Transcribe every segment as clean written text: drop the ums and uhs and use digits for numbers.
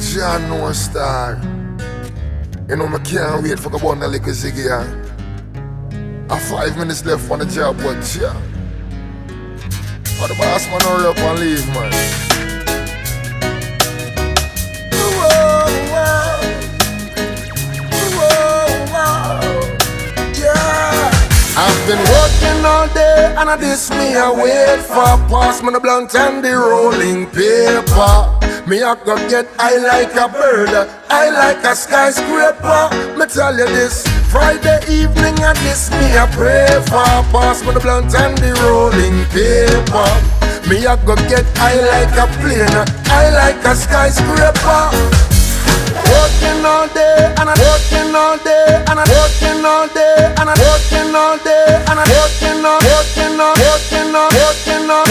John no star. You know, I can't wait for the one that lick a ziggy. I 5 minutes left on the job, but yeah. But the boss man hurry up and leave, man. I've been working all day and I this me I wait for. Pass me the blunt and the rolling paper. Me I go get high like a bird, high like a skyscraper. Me tell you this, Friday evening and this me I pray for. Pass me the blunt and the rolling paper. Me I go get high like a plane, high like a skyscraper. Working all day and I'm working all day and I'm working all day and I'm working all day and I'm working all working all working all working all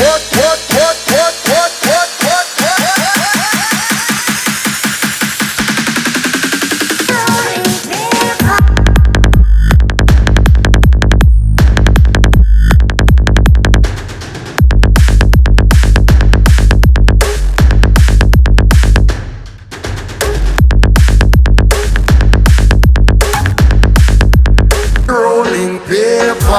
rolling paper.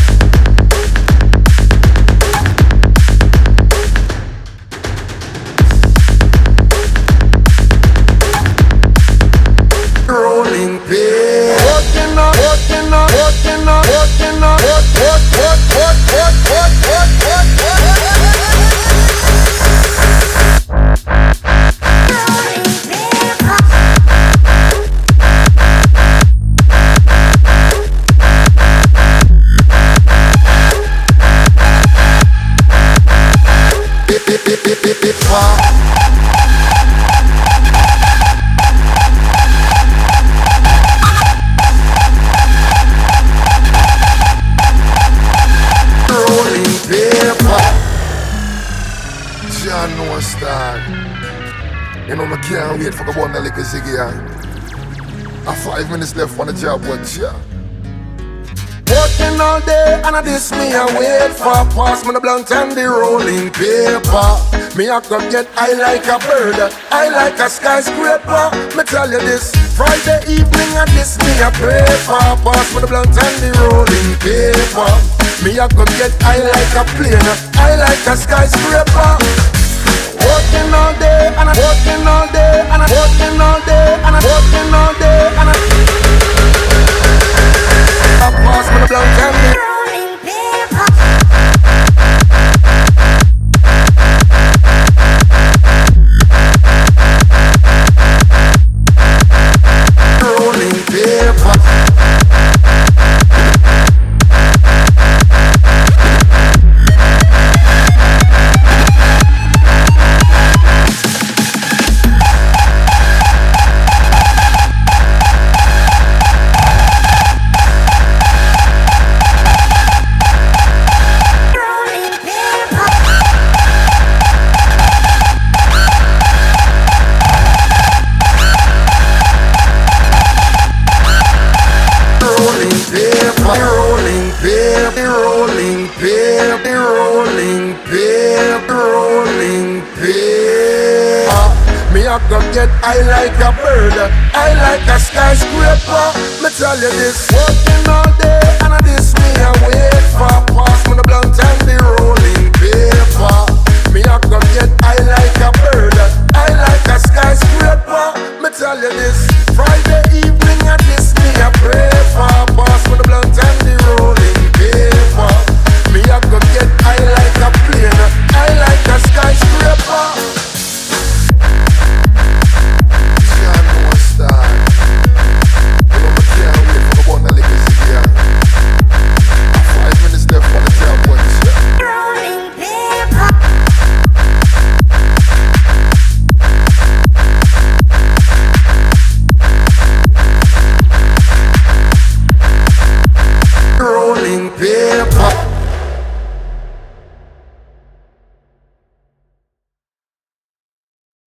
Rolling paper. Working on, working on, working on, working on, John no star. You know, I can't wait for the one that lick a ziggy. I 5 minutes left on the job, but yeah. Working all day and I this me I wait for. Pass me the blunt and the rolling paper. Me I go get high like a bird, high like a skyscraper. Me tell you this, Friday evening and this me I pray for. Pass me the blunt and the rolling paper. Me I go get high like a plane, high like a skyscraper. Working all day and I'm working all day and I'm working all day and I'm working all day and I'm pass me the blunt and the rolling paper. Rolling paper. Me I go get high like a bird, high like a skyscraper. Me tell you this, working all day and I this me I wait for. Pass me the blunt and the